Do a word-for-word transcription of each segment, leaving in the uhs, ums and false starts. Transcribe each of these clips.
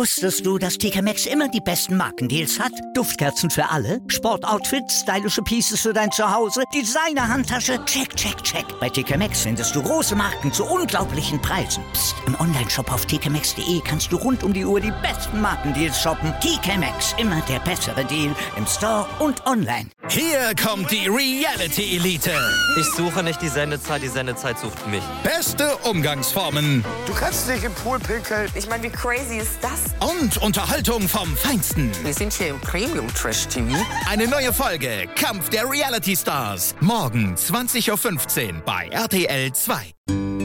Wusstest du, dass T K Maxx immer die besten Markendeals hat? Duftkerzen für alle, Sportoutfits, stylische Pieces für dein Zuhause, Designer-Handtasche, check, check, check. Bei T K Maxx findest du große Marken zu unglaublichen Preisen. Psst. Im Onlineshop auf t k maxx punkt d e kannst du rund um die Uhr die besten Markendeals shoppen. T K Maxx, immer der bessere Deal im Store und online. Hier kommt die Reality Elite. Ich suche nicht die Sendezeit, die Sendezeit sucht mich. Beste Umgangsformen. Du kannst nicht im Pool pinkeln. Ich meine, wie crazy ist das? Und Unterhaltung vom Feinsten. Wir sind hier im Premium-Trash-T V. Eine neue Folge Kampf der Reality Stars. Morgen zwanzig Uhr fünfzehn bei R T L zwei.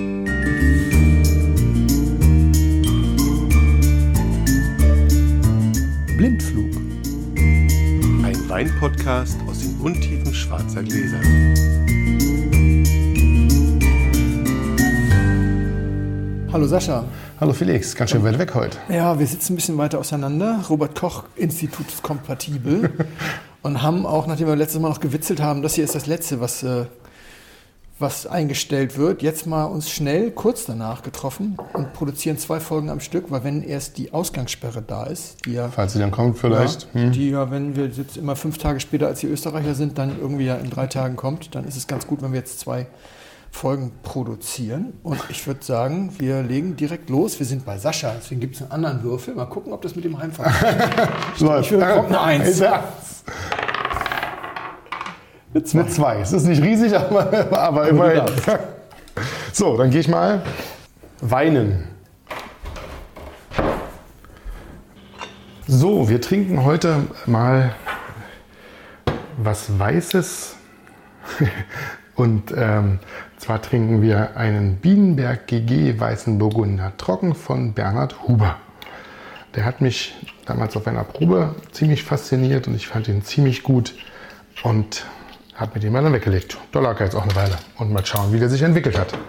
Blindflug. Ein Weinpodcast aus den Untiefen schwarzer Gläser. Hallo Sascha. Hallo Felix, ganz schön weit weg heute. Ja, wir sitzen ein bisschen weiter auseinander. Robert-Koch-Institut ist kompatibel. Und haben auch, nachdem wir letztes Mal noch gewitzelt haben, das hier ist das Letzte, was, äh, was eingestellt wird, jetzt mal uns schnell kurz danach getroffen und produzieren zwei Folgen am Stück, weil wenn erst die Ausgangssperre da ist, die ja... Falls sie dann kommt vielleicht. Ja, hm. Die ja, wenn wir jetzt immer fünf Tage später als die Österreicher sind, dann irgendwie ja in drei Tagen kommt, dann ist es ganz gut, wenn wir jetzt zwei Folgen produzieren. Und ich würde sagen, wir legen direkt los. Wir sind bei Sascha, deswegen gibt es einen anderen Würfel. Mal gucken, ob das mit dem Heimfahren Läuft. Ich würde eine Eins. Mit zwei. Mit zwei. Es ist nicht riesig, aber, aber immerhin. So, dann gehe ich mal weinen. So, wir trinken heute mal was Weißes. Und ähm, zwar trinken wir einen Bienenberg G G Weißen Burgunder Trocken von Bernhard Huber. Der hat mich damals auf einer Probe ziemlich fasziniert und ich fand ihn ziemlich gut und habe mir den mal dann weggelegt. Da lag er jetzt auch eine Weile und mal schauen, wie der sich entwickelt hat.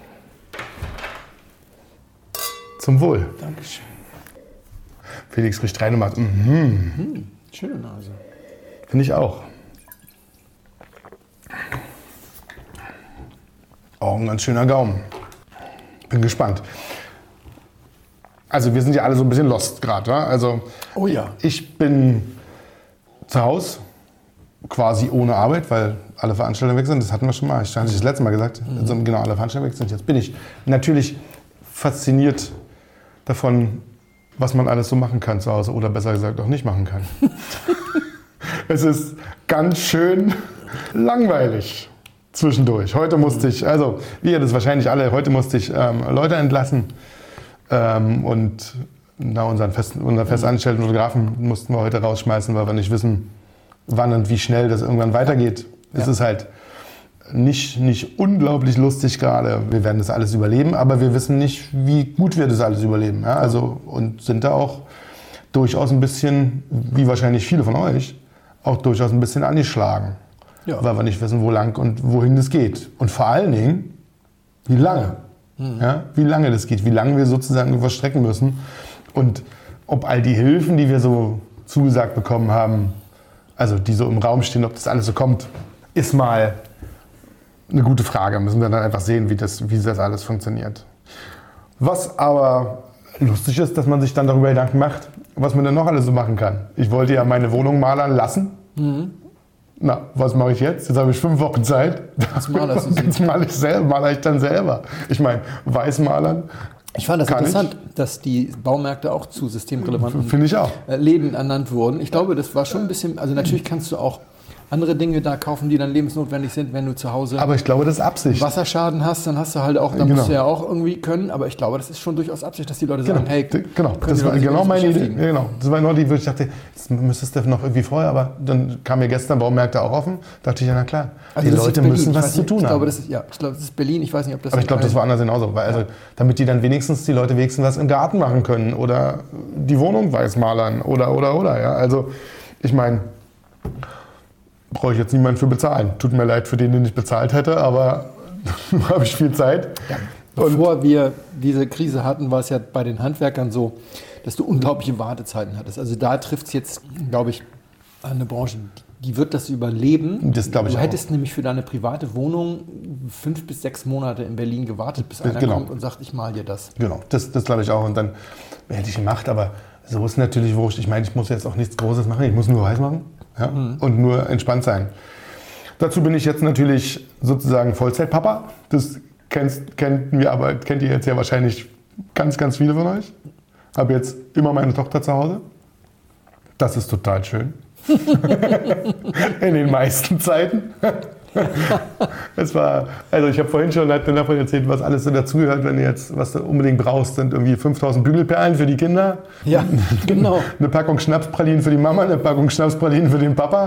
Zum Wohl. Dankeschön. Felix riecht rein und macht, mhm. Mhm. Schöne Nase. Finde ich auch. Auch ein ganz schöner Gaumen. Bin gespannt. Also wir sind ja alle so ein bisschen lost gerade. Ja? Also oh ja. Ich bin zu Hause, quasi ohne Arbeit, weil alle Veranstaltungen weg sind. Das hatten wir schon mal. Ich hatte das letzte Mal gesagt. Mhm. Also genau, alle Veranstaltungen weg sind. Jetzt bin ich natürlich fasziniert davon, was man alles so machen kann zu Hause. Oder besser gesagt auch nicht machen kann. Es ist ganz schön langweilig. Zwischendurch. Heute musste ich, also wie ihr das wahrscheinlich alle, heute musste ich ähm, Leute entlassen ähm, und na, unseren, Fest, unseren festangestellten Fotografen mussten wir heute rausschmeißen, weil wir nicht wissen, wann und wie schnell das irgendwann weitergeht. Ja. Es ist halt nicht, nicht unglaublich lustig gerade. Wir werden das alles überleben, aber wir wissen nicht, wie gut wir das alles überleben. Ja? Also, und sind da auch durchaus ein bisschen, wie wahrscheinlich viele von euch, auch durchaus ein bisschen angeschlagen. Ja. Weil wir nicht wissen, wo lang und wohin das geht. Und vor allen Dingen, wie lange. Mhm. Ja, wie lange das geht, wie lange wir sozusagen verstrecken müssen. Und ob all die Hilfen, die wir so zugesagt bekommen haben, also die so im Raum stehen, ob das alles so kommt, ist mal eine gute Frage. Müssen wir dann einfach sehen, wie das, wie das alles funktioniert. Was aber lustig ist, dass man sich dann darüber Gedanken macht, was man denn noch alles so machen kann. Ich wollte ja meine Wohnung malern lassen. Mhm. Na, was mache ich jetzt? Jetzt habe ich fünf Wochen Zeit. Jetzt malere Jetzt male ich selber, malere ich dann selber. Ich meine, Weißmalern. Ich fand das interessant, ich. dass die Baumärkte auch zu systemrelevanten Finde ich auch. Läden ernannt wurden. Ich glaube, das war schon ein bisschen, also natürlich kannst du auch andere Dinge da kaufen, die dann lebensnotwendig sind, wenn du zu Hause aber ich glaube, das ist Absicht. Wasserschaden hast, dann hast du halt auch, dann genau. musst du ja auch irgendwie können, aber ich glaube, das ist schon durchaus Absicht, dass die Leute genau. sagen, hey, genau, das war genau meine Idee. Genau, das war genau die, wo ich dachte, jetzt müsstest du noch irgendwie vorher, aber dann kam mir gestern Baumärkte auch offen, dachte ich, ja na klar, also die Leute müssen was zu tun ich haben. Glaube, das ist, ja, ich glaube, das ist Berlin, ich weiß nicht, ob das... Aber ich glaube, das woanders genauso, weil, also, ja. damit die dann wenigstens, die Leute wenigstens was im Garten machen können oder die Wohnung weiß malern oder, oder, oder, ja, also ich meine... brauche ich jetzt niemanden für bezahlen. Tut mir leid für den, den ich bezahlt hätte, aber da habe ich viel Zeit. Ja. Bevor wir diese Krise hatten, war es ja bei den Handwerkern so, dass du unglaubliche Wartezeiten hattest. Also da trifft es jetzt, glaube ich, eine Branche, die wird das überleben. Das glaube ich Du hättest auch. nämlich für deine private Wohnung fünf bis sechs Monate in Berlin gewartet, bis einer genau. kommt und sagt, ich mal dir das. Genau, das, das glaube ich auch. Und dann hätte ich gemacht, aber So ist natürlich wurscht. Ich meine, ich muss jetzt auch nichts Großes machen. Ich muss nur weiß machen, ja? mhm. und nur entspannt sein. Dazu bin ich jetzt natürlich sozusagen Vollzeitpapa. Das kennst, kennen wir, aber kennt ihr jetzt ja wahrscheinlich ganz, ganz viele von euch. Habe jetzt immer meine Tochter zu Hause. Das ist total schön. In den meisten Zeiten. Es war, also ich habe vorhin schon davon erzählt, was alles so dazugehört, wenn du jetzt, was du unbedingt brauchst, sind irgendwie fünftausend Bügelperlen für die Kinder. Ja, genau. Eine Packung Schnapspralinen für die Mama, eine Packung Schnapspralinen für den Papa.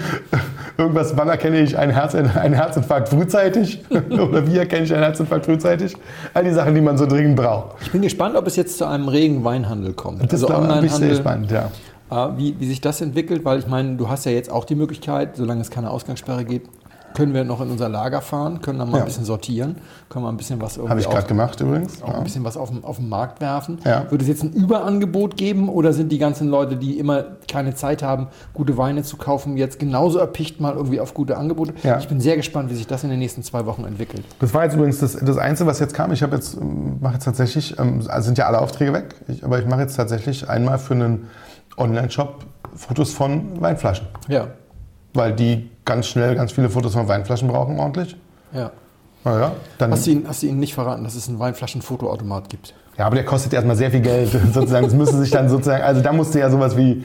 Irgendwas, wann erkenne ich einen, Herz, einen Herzinfarkt frühzeitig? Oder wie erkenne ich einen Herzinfarkt frühzeitig? All die Sachen, die man so dringend braucht. Ich bin gespannt, ob es jetzt zu einem regen Weinhandel kommt. Das also bin ich sehr spannend, ja. Wie, wie sich das entwickelt, weil ich meine, du hast ja jetzt auch die Möglichkeit, solange es keine Ausgangssperre gibt, können wir noch in unser Lager fahren, können dann mal ja. ein bisschen sortieren, können mal ein bisschen was irgendwie Habe ich gerade gemacht übrigens. Auch ja. ein bisschen was auf den, auf den Markt werfen. Ja. Wird es jetzt ein Überangebot geben oder sind die ganzen Leute, die immer keine Zeit haben, gute Weine zu kaufen, jetzt genauso erpicht mal irgendwie auf gute Angebote? Ja. Ich bin sehr gespannt, wie sich das in den nächsten zwei Wochen entwickelt. Das war jetzt übrigens das, das Einzige, was jetzt kam. Ich habe jetzt, mache jetzt tatsächlich, also sind ja alle Aufträge weg, ich, aber ich mache jetzt tatsächlich einmal für einen Online-Shop Fotos von Weinflaschen. Ja. Weil die ganz schnell ganz viele Fotos von Weinflaschen brauchen, ordentlich. Ja. Na ja, dann hast, du ihnen, hast du ihnen nicht verraten, dass es einen Weinflaschen-Fotoautomat gibt? Ja, aber der kostet erstmal sehr viel Geld. Sozusagen. Das müsste sich dann sozusagen, also da musste ja sowas wie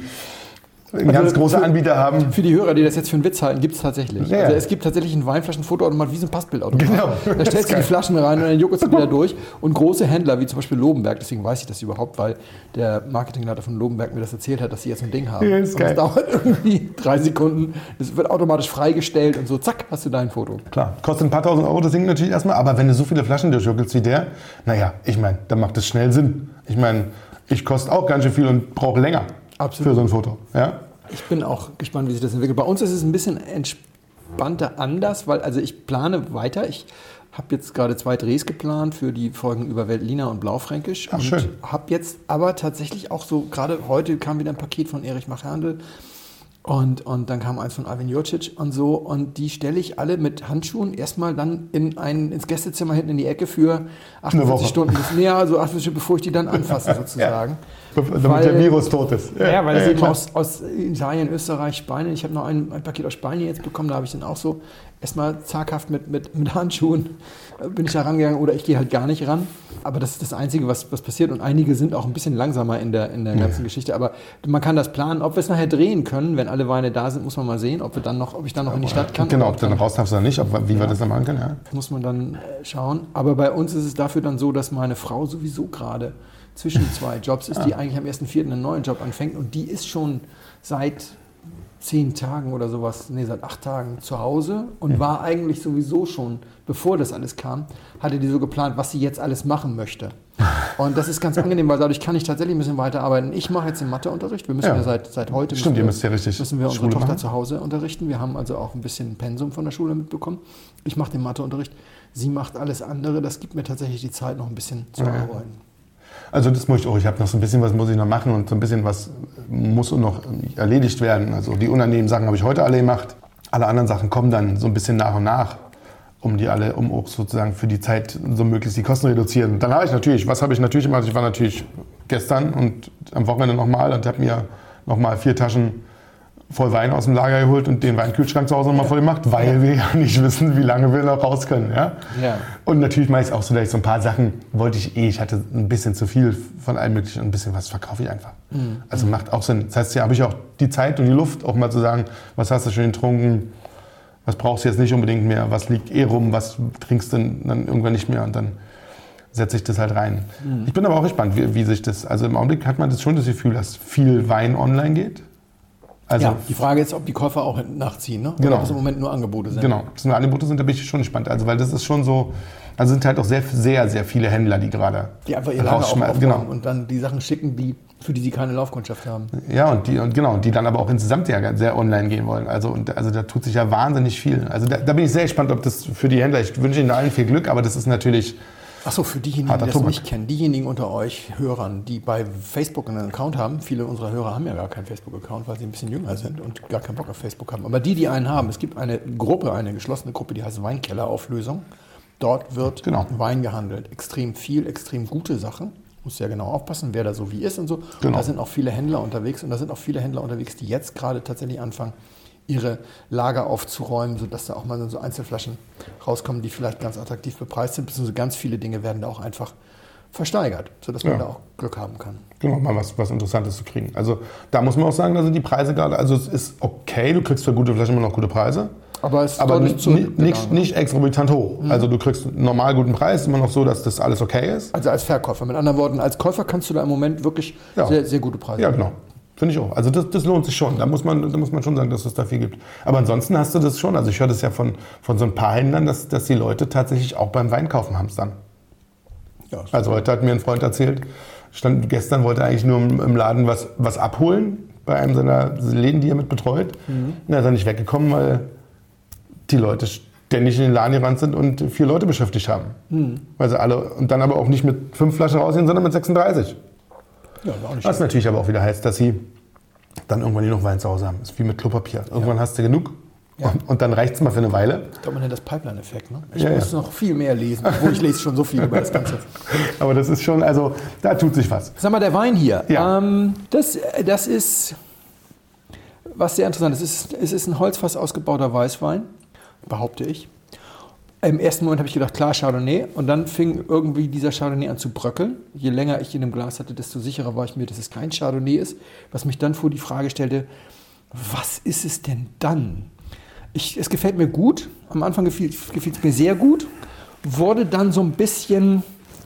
ein ganz also großer für, Anbieter haben. Für die Hörer, die das jetzt für einen Witz halten, gibt es tatsächlich. Ja. Also es gibt tatsächlich einen Weinflaschen-Fotoautomat wie so ein Passbildautomat. Genau. Da stellst du die Flaschen rein und dann juckelst du wieder durch. Und große Händler, wie zum Beispiel Lobenberg, deswegen weiß ich das überhaupt, weil der Marketingleiter von Lobenberg mir das erzählt hat, dass sie jetzt so ein Ding haben. Ja, ist und geil. es dauert irgendwie drei Sekunden, es wird automatisch freigestellt und so, zack, hast du dein Foto. Klar, kostet ein paar tausend Euro das Ding natürlich erstmal, aber wenn du so viele Flaschen durchjuckelst wie der, naja, ich meine, dann macht das schnell Sinn. Ich meine, ich koste auch ganz schön viel und brauche länger Absolut. Für so ein Foto. Ja? Ich bin auch gespannt, wie sich das entwickelt. Bei uns ist es ein bisschen entspannter anders, weil also ich plane weiter. Ich habe jetzt gerade zwei Drehs geplant für die Folgen über Veltliner und Blaufränkisch. Ach, und schön. habe jetzt aber tatsächlich auch so, gerade heute kam wieder ein Paket von Erich Machhandel und, und dann kam eins von Alvin Jurcic und so. Und die stelle ich alle mit Handschuhen erstmal dann in ein, ins Gästezimmer hinten in die Ecke für achtundvierzig Stunden. Ja, also achtundvierzig Stunden, bevor ich die dann anfasse sozusagen. Ja. Damit weil, der Virus tot ist. Ja, ja weil das ja, eben aus, aus Italien, Österreich, Spanien, ich habe noch ein, ein Paket aus Spanien jetzt bekommen, da habe ich dann auch so erstmal zaghaft mit, mit, mit Handschuhen bin ich da rangegangen oder ich gehe halt gar nicht ran. Aber das ist das Einzige, was, was passiert und einige sind auch ein bisschen langsamer in der, in der ganzen ja. Geschichte. Aber man kann das planen, ob wir es nachher drehen können, wenn alle Weine da sind, muss man mal sehen, ob, wir dann noch, ob ich dann noch in die Stadt kann. Genau, ob du dann raus darfst oder nicht, ob, wie ja. wir das dann machen können. Ja. Muss man dann schauen. Aber bei uns ist es dafür dann so, dass meine Frau sowieso gerade zwischen zwei Jobs ist, die eigentlich am ersten vierten einen neuen Job anfängt und die ist schon seit zehn Tagen oder sowas, nee, seit acht Tagen zu Hause und mhm. war eigentlich sowieso schon, bevor das alles kam, hatte die so geplant, was sie jetzt alles machen möchte. Und das ist ganz angenehm, weil dadurch kann ich tatsächlich ein bisschen weiterarbeiten. Ich mache jetzt den Matheunterricht. Wir müssen ja, ja seit, seit heute Stimmt, müssen ihr müsst ja richtig müssen wir unsere Schule Tochter machen. zu Hause unterrichten. Wir haben also auch ein bisschen Pensum von der Schule mitbekommen. Ich mache den Matheunterricht. Sie macht alles andere. Das gibt mir tatsächlich die Zeit, noch ein bisschen zu ja. arbeiten. Also das muss ich auch. Ich habe noch so ein bisschen was muss ich noch machen und so ein bisschen was muss noch erledigt werden. Also die unangenehmen Sachen habe ich heute alle gemacht. Alle anderen Sachen kommen dann so ein bisschen nach und nach, um die alle, um auch sozusagen für die Zeit so möglichst die Kosten reduzieren. Dann habe ich natürlich, was habe ich natürlich gemacht? Ich war natürlich gestern und am Wochenende nochmal und habe mir nochmal vier Taschen voll Wein aus dem Lager geholt und den Weinkühlschrank zu Hause nochmal voll gemacht, weil ja. wir ja nicht wissen, wie lange wir noch raus können. Ja? Ja. Und natürlich mache ich es auch so, dass ich so ein paar Sachen wollte ich eh, ich hatte ein bisschen zu viel von allem möglichen und ein bisschen was verkaufe ich einfach. Mhm. Also macht auch Sinn. Das heißt, hier habe ich auch die Zeit und die Luft, auch mal zu sagen, was hast du schon getrunken, was brauchst du jetzt nicht unbedingt mehr, was liegt eh rum, was trinkst du dann irgendwann nicht mehr und dann setze ich das halt rein. Mhm. Ich bin aber auch gespannt, wie, wie sich das, also im Augenblick hat man das schon das Gefühl, dass viel Wein online geht. Also, ja, die Frage ist, ob die Käufer auch nachziehen, ne? Genau. Oder ob es im Moment nur Angebote sind. Genau, dass nur Angebote sind, da bin ich schon gespannt. Also, weil das ist schon so, also sind halt auch sehr, sehr, sehr viele Händler, die gerade die einfach ihr Lager aufbauen genau. und dann die Sachen schicken, die, für die sie keine Laufkundschaft haben. Ja, und die, und genau, die dann aber auch insgesamt ja sehr online gehen wollen. Also, und, also da tut sich ja wahnsinnig viel. Also da, da bin ich sehr gespannt, ob das für die Händler, ich wünsche ihnen allen viel Glück, aber das ist natürlich... Achso, für diejenigen, die das Tobak. nicht kennen, diejenigen unter euch Hörern, die bei Facebook einen Account haben, viele unserer Hörer haben ja gar keinen Facebook-Account, weil sie ein bisschen jünger sind und gar keinen Bock auf Facebook haben. Aber die, die einen haben, es gibt eine Gruppe, eine geschlossene Gruppe, die heißt Weinkellerauflösung. Dort wird genau. Wein gehandelt. Extrem viel, extrem gute Sachen. Muss ja genau aufpassen, wer da so wie ist und so. Genau. Und da sind auch viele Händler unterwegs und da sind auch viele Händler unterwegs, die jetzt gerade tatsächlich anfangen, ihre Lager aufzuräumen, sodass da auch mal so Einzelflaschen rauskommen, die vielleicht ganz attraktiv bepreist sind. Beziehungsweise ganz viele Dinge werden da auch einfach versteigert, sodass man Ja. da auch Glück haben kann. Genau, mal was, was Interessantes zu kriegen. Also da muss man auch sagen, da sind die Preise gerade, also es ist okay, du kriegst für gute Flaschen immer noch gute Preise. Aber es ist Aber deutlich nicht, zurückgegangen. nicht, nicht exorbitant hoch. Mhm. Also du kriegst einen normal guten Preis, immer noch so, dass das alles okay ist. Also als Verkäufer. Mit anderen Worten, als Käufer kannst du da im Moment wirklich Ja. sehr, sehr gute Preise. Ja, genau. Finde ich auch. Also das, das lohnt sich schon. Da muss, man, da muss man schon sagen, dass es da viel gibt. Aber ansonsten hast du das schon. Also ich höre das ja von, von so ein paar Händlern, dass, dass die Leute tatsächlich auch beim Weinkaufen hamstern. Ja, Also heute hat mir ein Freund erzählt, stand, gestern wollte er eigentlich nur im, im Laden was, was abholen, bei einem seiner Läden, die er mit betreut. Mhm. Und er ist dann nicht weggekommen, weil die Leute ständig in den Laden gerannt sind und vier Leute beschäftigt haben. Mhm. Weil sie alle, und dann aber auch nicht mit fünf Flaschen rausgehen, sondern mit sechsunddreißig. Ja, auch nicht Was schlecht. natürlich aber auch wieder heißt, dass sie dann irgendwann nur noch Wein zu Hause haben. Das ist wie mit Klopapier. Irgendwann ja. hast du genug ja. und, und dann reicht es mal für eine Weile. Ich glaube, man nennt das Pipeline-Effekt. Ne? Ich Ja, muss ja. noch viel mehr lesen, obwohl ich lese schon so viel über das Ganze. Aber das ist schon, also da tut sich was. Sag mal, der Wein hier, Ja. ähm, das, das ist was sehr interessant ist. Es ist, es ist ein Holzfass ausgebauter Weißwein, behaupte ich. Im ersten Moment habe ich gedacht, klar, Chardonnay. Und dann fing irgendwie dieser Chardonnay an zu bröckeln. Je länger ich ihn im Glas hatte, desto sicherer war ich mir, dass es kein Chardonnay ist. Was mich dann vor die Frage stellte, was ist es denn dann? Ich, es gefällt mir gut. Am Anfang gefiel es mir sehr gut. Wurde dann so ein bisschen,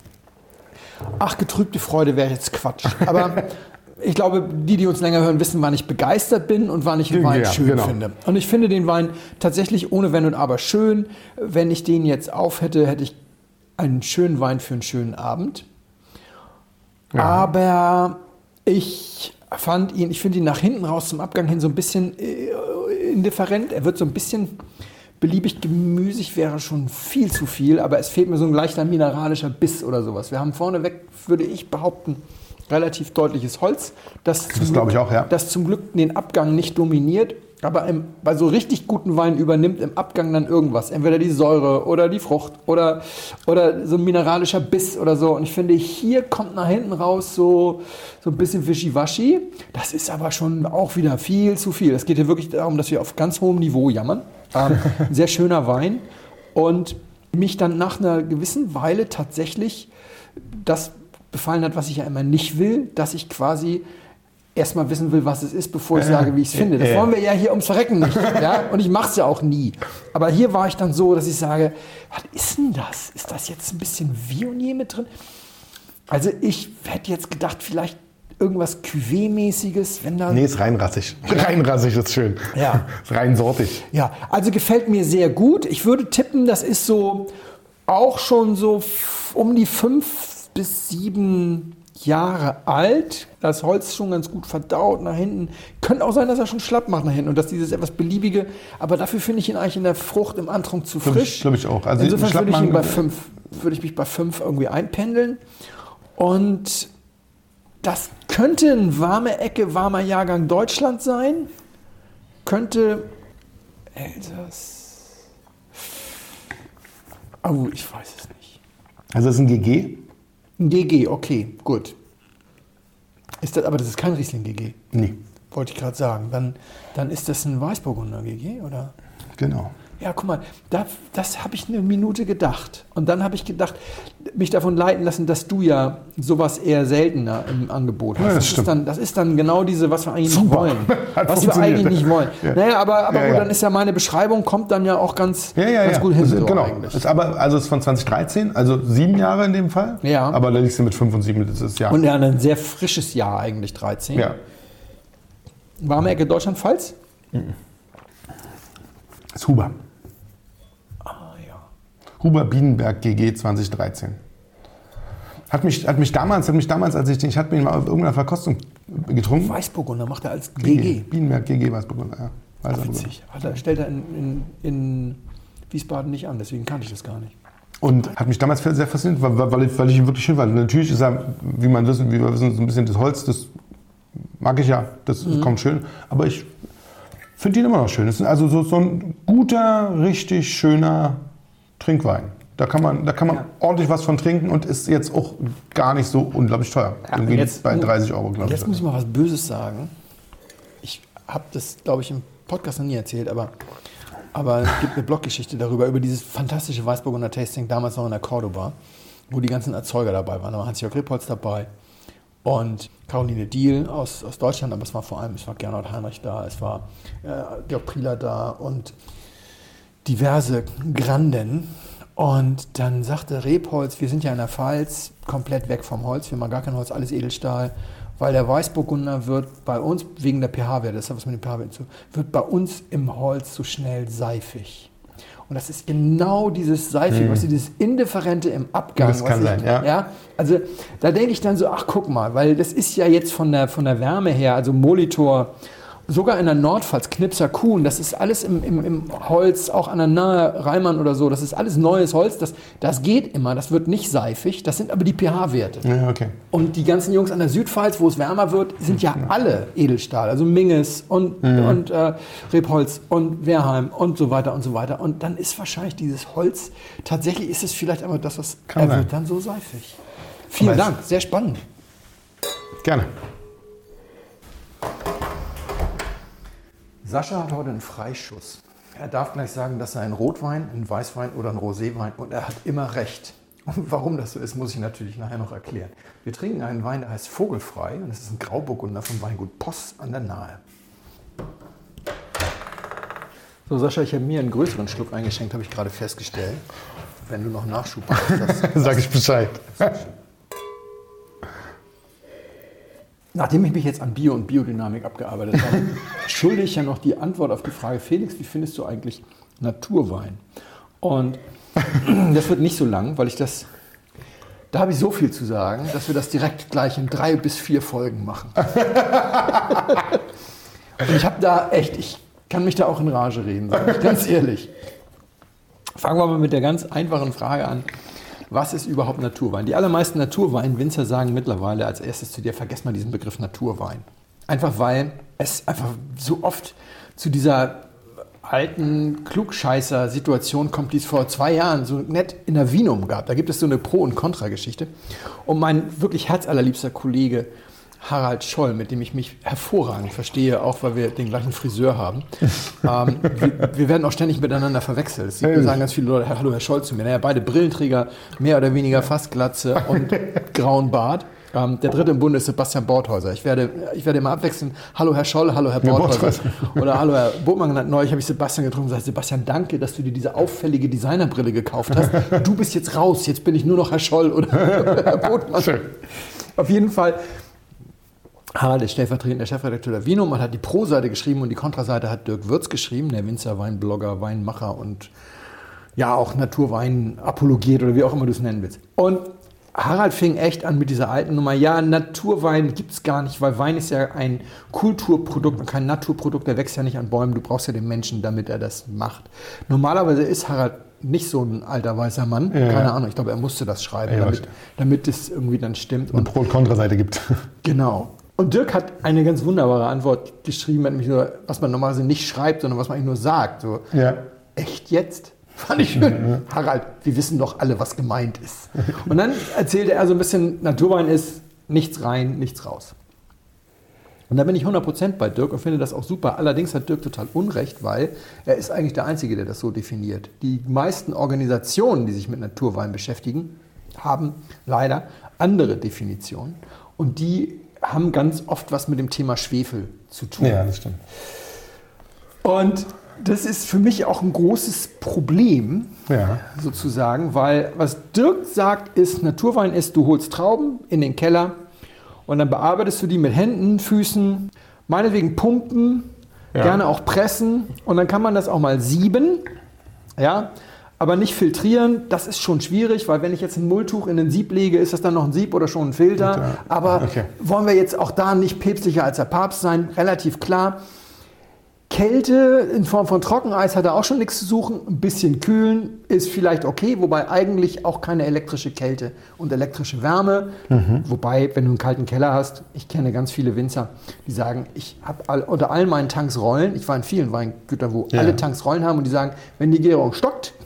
ach, getrübte Freude wäre jetzt Quatsch. Aber ich glaube, die, die uns länger hören, wissen, wann ich begeistert bin und wann ich den Wein Ja, schön genau. finde. Und ich finde den Wein tatsächlich ohne Wenn und Aber schön. Wenn ich den jetzt auf hätte, hätte ich einen schönen Wein für einen schönen Abend. Ja. Aber ich fand ihn, ich finde ihn nach hinten raus zum Abgang hin so ein bisschen äh, indifferent. Er wird so ein bisschen beliebig gemüsig, wäre schon viel zu viel, aber es fehlt mir so ein leichter mineralischer Biss oder sowas. Wir haben vorneweg, würde ich behaupten, relativ deutliches Holz, das, Das zum glaube ich Glück- auch, ja. das zum Glück den Abgang nicht dominiert, aber im, bei so richtig guten Weinen übernimmt im Abgang dann irgendwas. Entweder die Säure oder die Frucht oder, oder so ein mineralischer Biss oder so. Und ich finde, hier kommt nach hinten raus so, so ein bisschen Wischiwaschi. Das ist aber schon auch wieder viel zu viel. Es geht hier wirklich darum, dass wir auf ganz hohem Niveau jammern. Ähm, ein sehr schöner Wein. Und mich dann nach einer gewissen Weile tatsächlich das befallen hat, was ich ja immer nicht will, dass ich quasi erstmal wissen will, was es ist, bevor ich sage, wie ich es finde. Das wollen wir ja hier ums Verrecken nicht. Ja? Und ich mache es ja auch nie. Aber hier war ich dann so, dass ich sage, was ist denn das? Ist das jetzt ein bisschen Viognier mit drin? Also ich hätte jetzt gedacht, vielleicht irgendwas Cuvée-mäßiges, wenn da... Nee, ist reinrassig. Reinrassig ist schön. Ja. Ist rein sortig. Ja, also gefällt mir sehr gut. Ich würde tippen, das ist so auch schon so f- um die fünf bis sieben Jahre alt. Das Holz ist schon ganz gut verdaut nach hinten. Könnte auch sein, dass er schon schlapp macht nach hinten und dass dieses etwas beliebige, aber dafür finde ich ihn eigentlich in der Frucht im Antrunk zu Glaube frisch. ich, glaub ich auch. Also Insofern schlapp würde ich, ihn bei machen- fünf, würde ich mich bei fünf irgendwie einpendeln. Und das könnte ein warme Ecke, warmer Jahrgang Deutschland sein. Könnte Elsass. Oh, ich weiß es nicht. Also das ist ein G G? Ein G G, okay, gut. Ist das, aber das ist kein Riesling G G, Nee. wollte ich gerade sagen. Dann, dann ist das ein Weißburgunder G G, oder? Genau. Ja, guck mal, da, das habe ich eine Minute gedacht. Und dann habe ich gedacht, mich davon leiten lassen, dass du ja sowas eher seltener im Angebot hast. Ja, das das, stimmt. ist dann, das ist dann genau diese, was wir eigentlich nicht Super. wollen. Hat Was wir funktioniert. eigentlich nicht wollen. Ja. Naja, aber, aber Ja, gut, ja. dann ist ja meine Beschreibung, kommt dann ja auch ganz, Ja, ja, ganz ja. gut hin. Das ist, so genau. eigentlich. Ist aber, also es ist von zwanzig dreizehn, also sieben Jahre in dem Fall. Ja. Aber da liegst du mit fünf und sieben, das ist ja. Und ja, ein sehr frisches Jahr eigentlich, dreizehn. ja. Warme Ecke Deutschland-Pfalz? Das ist Huber. Ah, ja. Huber Bienenberg G G zwanzig dreizehn. Hat mich, hat mich damals, hat mich damals, als ich den, ich hatte ihn mal auf irgendeiner Verkostung getrunken. Weißburgunder macht er als G G. Bienenberg G G Weißburgunder, ja. Weißer Burgunder. Witzig. Hat er, stellt er in, in, in Wiesbaden nicht an, deswegen kannte ich das gar nicht. Und hat mich damals sehr fasziniert, weil, weil, ich, weil ich ihn wirklich schön fand. Natürlich ist er, wie man wissen, wie wir wissen, so ein bisschen das Holz, das mag ich ja, das Mhm. kommt schön. Aber ich finde ihn immer noch schön. Es ist also so, so ein guter, richtig schöner Trinkwein. Da kann man, da kann man Ja. ordentlich was von trinken und ist jetzt auch gar nicht so unglaublich teuer. Ja, Irgendwie jetzt- bei dreißig Euro, glaube ich. Jetzt muss ich mal was Böses sagen. Ich habe das, glaube ich, im Podcast noch nie erzählt, aber, aber es gibt eine Bloggeschichte darüber, über dieses fantastische Weißburgunder Tasting, damals noch in der Cordoba, wo die ganzen Erzeuger dabei waren. Da war Hans-Jörg Repolz dabei und Caroline Diehl aus, aus Deutschland, aber es war vor allem, es war Gernot Heinrich da, es war äh, Georg Prieler da und diverse Granden. Und dann sagte Repolz, wir sind ja in der Pfalz, komplett weg vom Holz, wir machen gar kein Holz, alles Edelstahl, weil der Weißburgunder wird bei uns, wegen der pH-Werte, das hat was mit dem pH-Wert zu, wird bei uns im Holz so schnell seifig. Und das ist genau dieses Seifige, Hm. was dieses Indifferente im Abgang. Das kann was ich, sein, ja. Also da denke ich dann so, ach guck mal, weil das ist ja jetzt von der, von der Wärme her, also Molitor, sogar in der Nordpfalz, Knipser Kuhn, das ist alles im, im, im Holz, auch an der Nahe Reimann oder so, das ist alles neues Holz, das, das geht immer, das wird nicht seifig, das sind aber die pH-Werte. Ja, okay. Und die ganzen Jungs an der Südpfalz, wo es wärmer wird, sind ja alle Edelstahl, also Minges und, Mhm. und äh, Repholz und Wehrheim und so weiter und so weiter. Und dann ist wahrscheinlich dieses Holz, tatsächlich ist es vielleicht aber das, was, Kann er sein. wird dann so seifig. Vielen Aber es- Dank, sehr spannend. Gerne. Sascha hat heute einen Freischuss. Er darf gleich sagen, dass er ein Rotwein, ein Weißwein oder ein Roséwein und er hat immer recht. Und warum das so ist, muss ich natürlich nachher noch erklären. Wir trinken einen Wein, der heißt Vogelfrei und es ist ein Grauburgunder vom Weingut Poss an der Nahe. So Sascha, ich habe mir einen größeren Schluck eingeschenkt, habe ich gerade festgestellt. Wenn du noch Nachschub hast, das Sag ich Bescheid. Nachdem ich mich jetzt an Bio und Biodynamik abgearbeitet habe, schulde ich ja noch die Antwort auf die Frage, Felix, wie findest du eigentlich Naturwein? Und das wird nicht so lang, weil ich das, da habe ich so viel zu sagen, dass wir das direkt gleich in drei bis vier Folgen machen. Und ich habe da echt, ich kann mich da auch in Rage reden, sage ich ganz ehrlich. Fangen wir mal mit der ganz einfachen Frage an. Was ist überhaupt Naturwein? Die allermeisten Naturweinwinzer sagen mittlerweile als erstes zu dir, vergesst mal diesen Begriff Naturwein. Einfach weil es einfach so oft zu dieser alten Klugscheißer-Situation kommt, die es vor zwei Jahren so nett in der Vinum gab. Da gibt es so eine Pro- und Kontra-Geschichte. Und mein wirklich herzallerliebster Kollege Harald Scholl, mit dem ich mich hervorragend verstehe, auch weil wir den gleichen Friseur haben. ähm, wir, wir werden auch ständig miteinander verwechselt. Es sagen ganz viele Leute, hallo Herr Scholl zu mir. Naja, beide Brillenträger, mehr oder weniger fast Glatze und grauen Bart. Ähm, der dritte im Bunde ist Sebastian Borthäuser. Ich werde, ich werde immer abwechseln, hallo Herr Scholl, hallo Herr Borthäuser. Oder hallo Herr Botmann. Neulich habe ich Sebastian getroffen und gesagt, Sebastian, danke, dass du dir diese auffällige Designerbrille gekauft hast. Du bist jetzt raus, jetzt bin ich nur noch Herr Scholl oder Herr Botmann. Schön. Auf jeden Fall, Harald ist stellvertretender Chefredakteur der Vinum und hat die Pro-Seite geschrieben und die Kontraseite hat Dirk Würz geschrieben, der Winzer, Weinblogger, Weinmacher und ja auch Naturwein-Apologet oder wie auch immer du es nennen willst. Und Harald fing echt an mit dieser alten Nummer, ja, Naturwein gibt es gar nicht, weil Wein ist ja ein Kulturprodukt und kein Naturprodukt, der wächst ja nicht an Bäumen, du brauchst ja den Menschen, damit er das macht. Normalerweise ist Harald nicht so ein alter weißer Mann, Ja. keine Ahnung, ich glaube, er musste das schreiben, Ja, damit, damit es irgendwie dann stimmt. Eine Pro- und Kontraseite gibt. Genau. Und Dirk hat eine ganz wunderbare Antwort geschrieben, nämlich nur, was man normalerweise nicht schreibt, sondern was man eigentlich nur sagt. So, Ja. echt jetzt? Fand ich schön. Harald, wir wissen doch alle, was gemeint ist. Und dann erzählte er so ein bisschen, Naturwein ist nichts rein, nichts raus. Und da bin ich hundert Prozent bei Dirk und finde das auch super. Allerdings hat Dirk total Unrecht, weil er ist eigentlich der Einzige, der das so definiert. Die meisten Organisationen, die sich mit Naturwein beschäftigen, haben leider andere Definitionen. Und die haben ganz oft was mit dem Thema Schwefel zu tun. Ja, das stimmt. Und das ist für mich auch ein großes Problem, Ja. sozusagen, weil was Dirk sagt, ist, Naturwein ist, du holst Trauben in den Keller und dann bearbeitest du die mit Händen, Füßen, meinetwegen pumpen, Ja. gerne auch pressen und dann kann man das auch mal sieben, ja, aber nicht filtrieren. Das ist schon schwierig, weil wenn ich jetzt ein Mulltuch in ein Sieb lege, ist das dann noch ein Sieb oder schon ein Filter. Filter. Aber Okay. wollen wir jetzt auch da nicht päpstlicher als der Papst sein? Relativ klar. Kälte in Form von Trockeneis hat er auch schon nichts zu suchen. Ein bisschen kühlen ist vielleicht okay, wobei eigentlich auch keine elektrische Kälte und elektrische Wärme. Mhm. Wobei, wenn du einen kalten Keller hast, ich kenne ganz viele Winzer, die sagen, ich habe all, unter all meinen Tanks Rollen. Ich war in vielen Weingütern, wo Ja. alle Tanks Rollen haben und die sagen, wenn die Gärung stockt,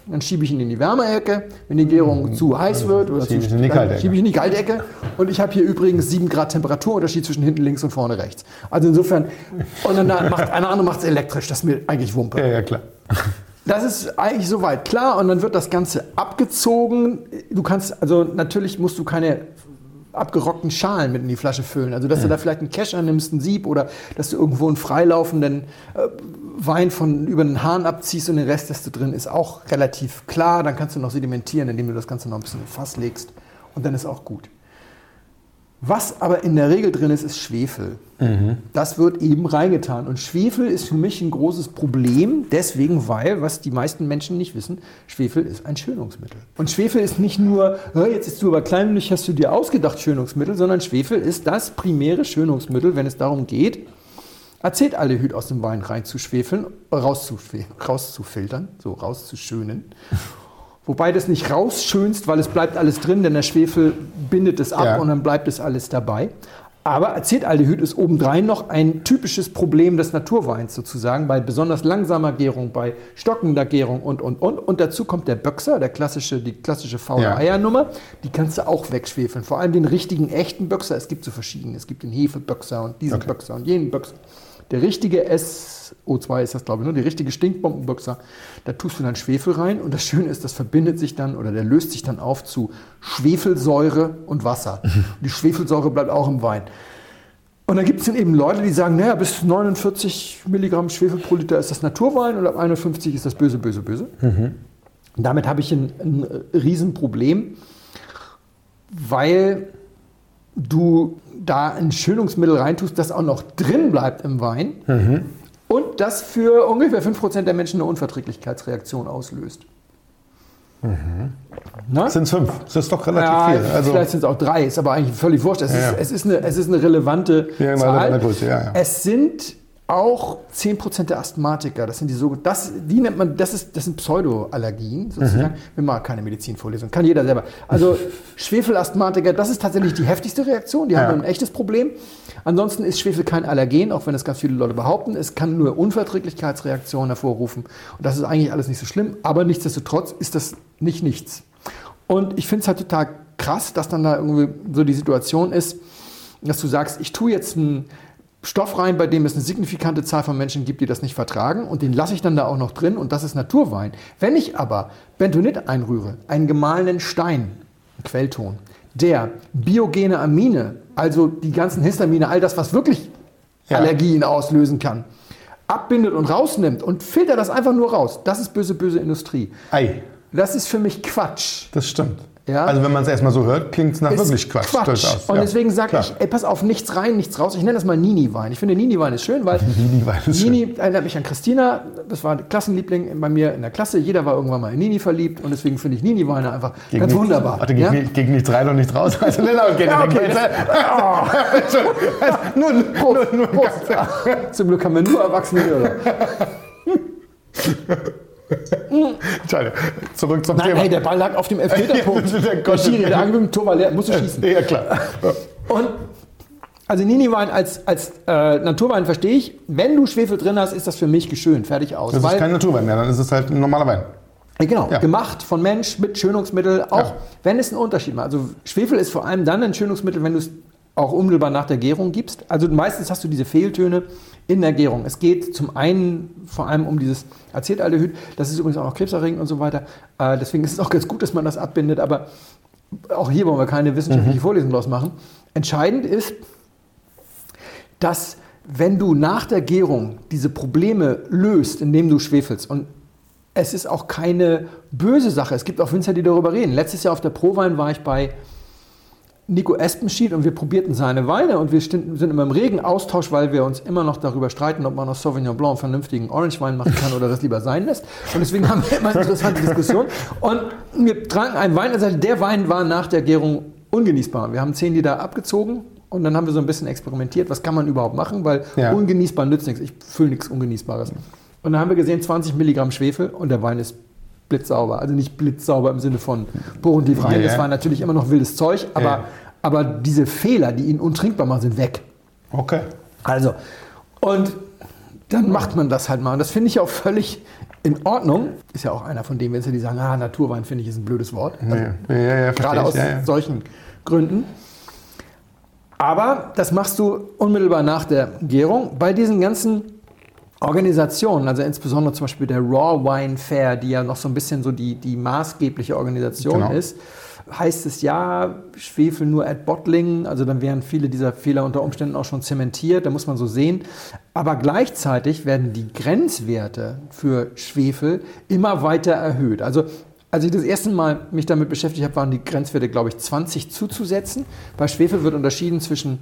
dann schiebe ich ihn in die Wärmeecke. Wenn die Gärung zu heiß wird, oder Schiebe zu, ich in die dann Kaltecke. schiebe ich in die Kaltecke. Und ich habe hier übrigens sieben Grad Temperaturunterschied zwischen hinten links und vorne rechts. Also insofern, und dann macht einer andere macht es elektrisch, das ist mir eigentlich Wumpe. Ja, ja, klar. Das ist eigentlich soweit klar und dann wird das Ganze abgezogen. Du kannst, also natürlich musst du keine abgerockten Schalen mit in die Flasche füllen. Also dass du da vielleicht einen Kescher nimmst, einen Sieb oder dass du irgendwo einen freilaufenden äh, Wein von über den Hahn abziehst und den Rest, das da drin ist, auch relativ klar. Dann kannst du noch sedimentieren, indem du das Ganze noch ein bisschen in Fass legst und dann ist auch gut. Was aber in der Regel drin ist, ist Schwefel. Mhm. Das wird eben reingetan. Und Schwefel ist für mich ein großes Problem, deswegen, weil, was die meisten Menschen nicht wissen, Schwefel ist ein Schönungsmittel. Und Schwefel ist nicht nur, jetzt ist du aber kleinlich, hast du dir ausgedacht Schönungsmittel, sondern Schwefel ist das primäre Schönungsmittel, wenn es darum geht, Acetaldehyd aus dem Wein reinzuschwefeln, rauszufiltern, so rauszuschönen. Wobei das nicht rausschönst, weil es bleibt alles drin, denn der Schwefel bindet es ab ja. und dann bleibt es alles dabei. Aber Acetaldehyd ist obendrein noch ein typisches Problem des Naturweins sozusagen, bei besonders langsamer Gärung, bei stockender Gärung und, und, und. Und dazu kommt der Böxer, der klassische, die klassische faule ja. Eiernummer. Die kannst du auch wegschwefeln. Vor allem den richtigen, echten Böxer. Es gibt so verschiedene. Es gibt den Hefeböxer und diesen okay. Böxer und jenen Böxer. Der richtige S O zwei ist das, glaube ich, ne? Der richtige Stinkbombenböxer, da tust du dann Schwefel rein und das Schöne ist, das verbindet sich dann oder der löst sich dann auf zu Schwefelsäure und Wasser. Und die Schwefelsäure bleibt auch im Wein. Und dann gibt es dann eben Leute, die sagen, naja, bis neunundvierzig Milligramm Schwefel pro Liter ist das Naturwein und ab einundfünfzig ist das böse, böse, böse. Mhm. Und damit habe ich ein, ein Riesenproblem, weil du da ein Schönungsmittel reintust, das auch noch drin bleibt im Wein mhm. und das für ungefähr fünf Prozent der Menschen eine Unverträglichkeitsreaktion auslöst. Mhm. Sind es fünf? Das ist doch relativ ja, viel. Also vielleicht sind es auch drei, ist aber eigentlich völlig wurscht. Es, ja. ist, es, ist, eine, es ist eine relevante ja, Zahl. Größe, ja, ja. Es sind auch zehn Prozent der Asthmatiker, das sind die so, das, die nennt man, das, ist, das sind Pseudoallergien sozusagen. Mhm. Wir machen keine Medizinvorlesung, kann jeder selber. Also Schwefelasthmatiker, das ist tatsächlich die heftigste Reaktion, die ja. haben ein echtes Problem. Ansonsten ist Schwefel kein Allergen, auch wenn es ganz viele Leute behaupten. Es kann nur Unverträglichkeitsreaktionen hervorrufen und das ist eigentlich alles nicht so schlimm, aber nichtsdestotrotz ist das nicht nichts. Und ich finde es halt total krass, dass dann da irgendwie so die Situation ist, dass du sagst, ich tue jetzt einen Stoff rein, bei dem es eine signifikante Zahl von Menschen gibt, die das nicht vertragen und den lasse ich dann da auch noch drin und das ist Naturwein. Wenn ich aber Bentonit einrühre, einen gemahlenen Stein, einen Quellton, der biogene Amine, also die ganzen Histamine, all das, was wirklich ja. Allergien auslösen kann, abbindet und rausnimmt und filtert das einfach nur raus, das ist böse, böse Industrie. Ei. Das ist für mich Quatsch. Das stimmt. Ja? Also wenn man es erstmal so hört, klingt es nach ist wirklich Quatsch. Quatsch. Durchaus. Und ja. deswegen sage ich, ey, pass auf, nichts rein, nichts raus. Ich nenne das mal Nini-Wein. Ich finde, Nini-Wein ist schön, weil Nini-Wein ist Nini schön. erinnert mich an Christina. Das war ein Klassenliebling bei mir in der Klasse. Jeder war irgendwann mal in Nini verliebt. Und deswegen finde ich Nini-Weine einfach gegen ganz nichts, wunderbar. Warte, gegen, ja? gegen nichts rein und nichts raus. Also, okay, ja, okay. Das, oh. nur, nur, nur Prost. Zum Glück haben wir nur Erwachsene Hörer. Entschuldigung, zurück zum Nein, Thema. hey, der Ball lag auf dem Elfmeterpunkt. Der Schiri, der angewinkt, Tor war leer, musst du schießen. Ja, klar. Und also Nini-Wein als, als äh, Naturwein verstehe ich. Wenn du Schwefel drin hast, ist das für mich geschönt, fertig aus. Das Weil, ist kein Naturwein mehr, dann ist es halt ein normaler Wein. Ja, genau, ja. gemacht von Mensch mit Schönungsmittel, auch ja. wenn es einen Unterschied macht. Also Schwefel ist vor allem dann ein Schönungsmittel, wenn du es auch unmittelbar nach der Gärung gibst. Also meistens hast du diese Fehltöne in der Gärung. Es geht zum einen vor allem um dieses Acetaldehyd. Das ist übrigens auch noch krebserregend und so weiter. Äh, deswegen ist es auch ganz gut, dass man das abbindet. Aber auch hier wollen wir keine wissenschaftliche mhm. Vorlesung draus machen. Entscheidend ist, dass wenn du nach der Gärung diese Probleme löst, indem du schwefelst, und es ist auch keine böse Sache. Es gibt auch Winzer, die darüber reden. Letztes Jahr auf der Prowein war ich bei Nico Espenschied und wir probierten seine Weine und wir sind immer im regen Austausch, weil wir uns immer noch darüber streiten, ob man aus Sauvignon Blanc einen vernünftigen Orange-Wein machen kann oder das lieber sein lässt. Und deswegen haben wir immer eine interessante Diskussion. Und wir tranken einen Wein und sagten, der Wein war nach der Gärung ungenießbar. Wir haben zehn Liter abgezogen und dann haben wir so ein bisschen experimentiert, was kann man überhaupt machen, weil ja. ungenießbar nützt nichts. Ich fülle nichts Ungenießbares. Und dann haben wir gesehen, zwanzig Milligramm Schwefel und der Wein ist blitzsauber. Also nicht blitzsauber im Sinne von porentief rein. Ja, das ja. war natürlich immer noch wildes Zeug, aber, ja. aber diese Fehler, die ihn untrinkbar machen, sind weg. Okay. Also, und dann macht man das halt mal. Und das finde ich auch völlig in Ordnung. Ist ja auch einer von denen, wenn sie die sagen, ah, Naturwein finde ich ist ein blödes Wort. Also, ja, ja, ja, gerade aus ja, ja. solchen Gründen. Aber das machst du unmittelbar nach der Gärung. Bei diesen ganzen Organisationen, also insbesondere zum Beispiel der Raw Wine Fair, die ja noch so ein bisschen so die, die maßgebliche Organisation genau. ist, heißt es ja, Schwefel nur at Bottling, also dann wären viele dieser Fehler unter Umständen auch schon zementiert, da muss man so sehen. Aber gleichzeitig werden die Grenzwerte für Schwefel immer weiter erhöht. Also als ich das erste Mal mich damit beschäftigt habe, waren die Grenzwerte, glaube ich, zwanzig zuzusetzen. Bei Schwefel wird unterschieden zwischen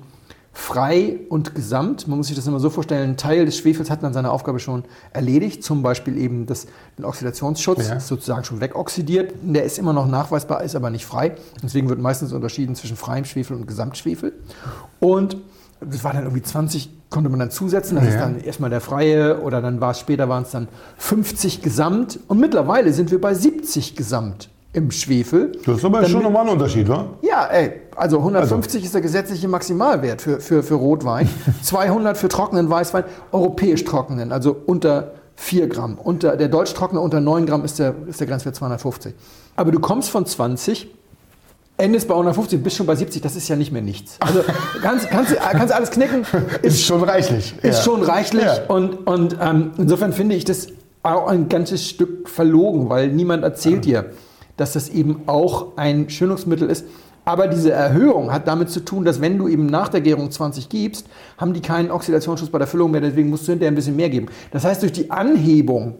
frei und gesamt. Man muss sich das immer so vorstellen, ein Teil des Schwefels hat dann seine Aufgabe schon erledigt, zum Beispiel eben das, den Oxidationsschutz, ja. ist sozusagen schon wegoxidiert. Der ist immer noch nachweisbar, ist aber nicht frei. Deswegen wird meistens unterschieden zwischen freiem Schwefel und Gesamtschwefel. Und das war dann irgendwie zwanzig, konnte man dann zusetzen. Das ja. ist dann erstmal der freie oder dann war es später waren es dann fünfzig Gesamt. Und mittlerweile sind wir bei siebzig Gesamt im Schwefel. Das ist aber dann schon nochmal ein Unterschied, wa? Ja, ey, also hundertfünfzig also. ist der gesetzliche Maximalwert für, für, für Rotwein, zweihundert für trockenen Weißwein, europäisch trockenen, also unter vier Gramm. Unter, der deutsch trockene unter neun Gramm ist der, ist der Grenzwert zweihundertfünfzig. Aber du kommst von zwanzig, endest bei hundertfünfzig, bist schon bei siebzig, das ist ja nicht mehr nichts. Also kannst, kannst, kannst alles knicken. Ist, ist schon reichlich. Ist ja. schon reichlich ja. und, und ähm, insofern finde ich das auch ein ganzes Stück verlogen, weil niemand erzählt dir, dass das eben auch ein Schönungsmittel ist. Aber diese Erhöhung hat damit zu tun, dass wenn du eben nach der Gärung zwanzig gibst, haben die keinen Oxidationsschutz bei der Füllung mehr, deswegen musst du hinterher ein bisschen mehr geben. Das heißt, durch die Anhebung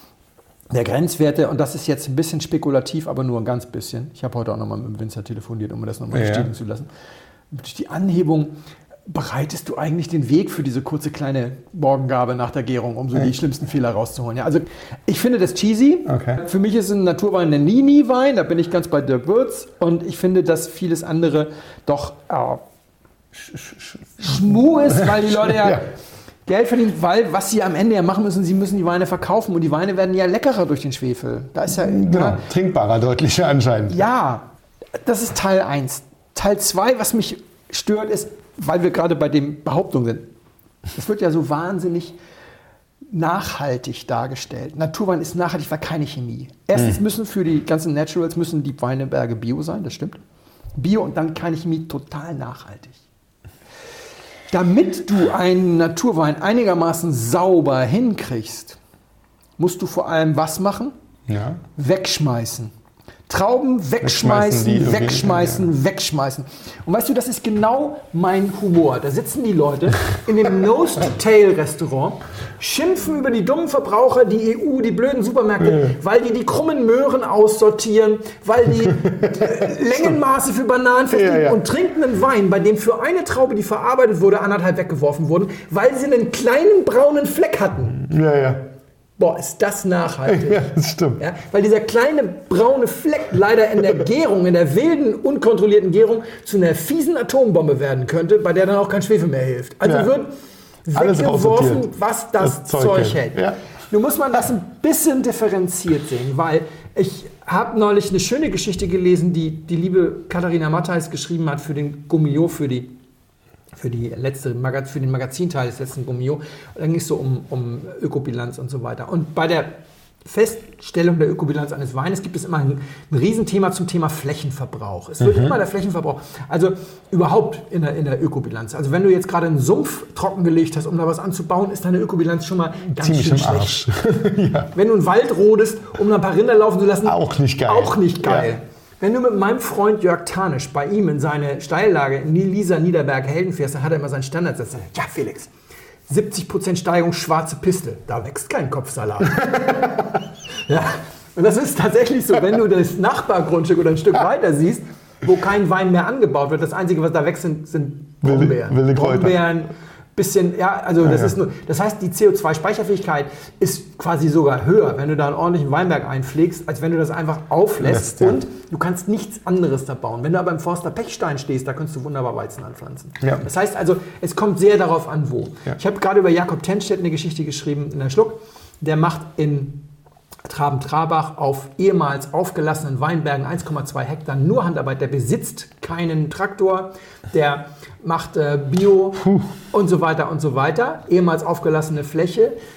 der Grenzwerte, und das ist jetzt ein bisschen spekulativ, aber nur ein ganz bisschen, ich habe heute auch nochmal mit dem Winzer telefoniert, um mir das nochmal bestätigen ja. zu lassen, durch die Anhebung bereitest du eigentlich den Weg für diese kurze kleine Morgengabe nach der Gärung, um so die schlimmsten Fehler rauszuholen. Ja, also ich finde das cheesy. Okay. Für mich ist ein Naturwein ein Nie-Nie-Wein, da bin ich ganz bei Dirk Würz. Und ich finde, dass vieles andere doch äh, Schmuh ist, weil die Leute ja, ja Geld verdienen, weil was sie am Ende ja machen müssen, sie müssen die Weine verkaufen und die Weine werden ja leckerer durch den Schwefel. Da ist ja, genau, ja, trinkbarer, deutlicher anscheinend. Ja, das ist Teil eins. Teil zwei, was mich stört, ist, weil wir gerade bei den Behauptungen sind. Es wird ja so wahnsinnig nachhaltig dargestellt. Naturwein ist nachhaltig, weil keine Chemie. Erstens müssen für die ganzen Naturals müssen die Weinberge Bio sein, das stimmt. Bio und dann keine Chemie, total nachhaltig. Damit du einen Naturwein einigermaßen sauber hinkriegst, musst du vor allem was machen? Ja. Wegschmeißen. Trauben wegschmeißen, wegschmeißen, wegschmeißen, ja. wegschmeißen. Und weißt du, das ist genau mein Humor. Da sitzen die Leute in dem Nose-to-Tail-Restaurant, schimpfen über die dummen Verbraucher, die E U, die blöden Supermärkte, ja. weil die die krummen Möhren aussortieren, weil die Längenmaße für Bananen festlegen ja, ja. und trinken einen Wein, bei dem für eine Traube, die verarbeitet wurde, anderthalb weggeworfen wurden, weil sie einen kleinen braunen Fleck hatten. Ja, ja. Boah, ist das nachhaltig. Ja, das stimmt. Ja, weil dieser kleine braune Fleck leider in der Gärung, in der wilden, unkontrollierten Gärung zu einer fiesen Atombombe werden könnte, bei der dann auch kein Schwefel mehr hilft. Also ja. wird weggeworfen, was das, das Zeug, Zeug hält. Ja. Nun muss man das ein bisschen differenziert sehen, weil ich habe neulich eine schöne Geschichte gelesen, die die liebe Katharina Matthijs geschrieben hat für den Gummio, für die Für, die letzte, für den Magazinteil des letzten Gummio. Dann ging es so um, um Ökobilanz und so weiter. Und bei der Feststellung der Ökobilanz eines Weines gibt es immer ein, ein Riesenthema zum Thema Flächenverbrauch. Es wird mhm. immer der Flächenverbrauch, also überhaupt in der, in der Ökobilanz. Also wenn du jetzt gerade einen Sumpf trockengelegt hast, um da was anzubauen, ist deine Ökobilanz schon mal ganz ziemlich schön im Arsch. ja. Wenn du einen Wald rodest, um da ein paar Rinder laufen zu lassen, auch nicht geil. Auch nicht geil. Ja. Wenn du mit meinem Freund Jörg Tanisch bei ihm in seine Steillage in Lisa Niederberg Helden fährst, dann hat er immer seinen Standardsatz. Ja, Felix, siebzig Prozent Steigerung, schwarze Piste. Da wächst kein Kopfsalat. ja, und das ist tatsächlich so, wenn du das Nachbargrundstück oder ein Stück weiter siehst, wo kein Wein mehr angebaut wird. Das Einzige, was da wächst, sind, sind Brombeeren. Wilde, wilde Kräuter. Brombeeren, bisschen, ja, also das ja, ja. ist nur, das heißt, die C O zwei Speicherfähigkeit ist quasi sogar höher, wenn du da einen ordentlichen Weinberg einpflegst, als wenn du das einfach auflässt. Lässt, ja. Und du kannst nichts anderes da bauen. Wenn du aber im Forster Pechstein stehst, da kannst du wunderbar Weizen anpflanzen. Ja. Das heißt also, es kommt sehr darauf an, wo. Ja. Ich habe gerade über Jakob Tenstedt eine Geschichte geschrieben in der Schluck. Der macht in Traben-Trabach auf ehemals aufgelassenen Weinbergen eins Komma zwei Hektar nur Handarbeit. Der besitzt keinen Traktor, der macht äh, Bio Puh. und so weiter und so weiter. Ehemals aufgelassene Fläche.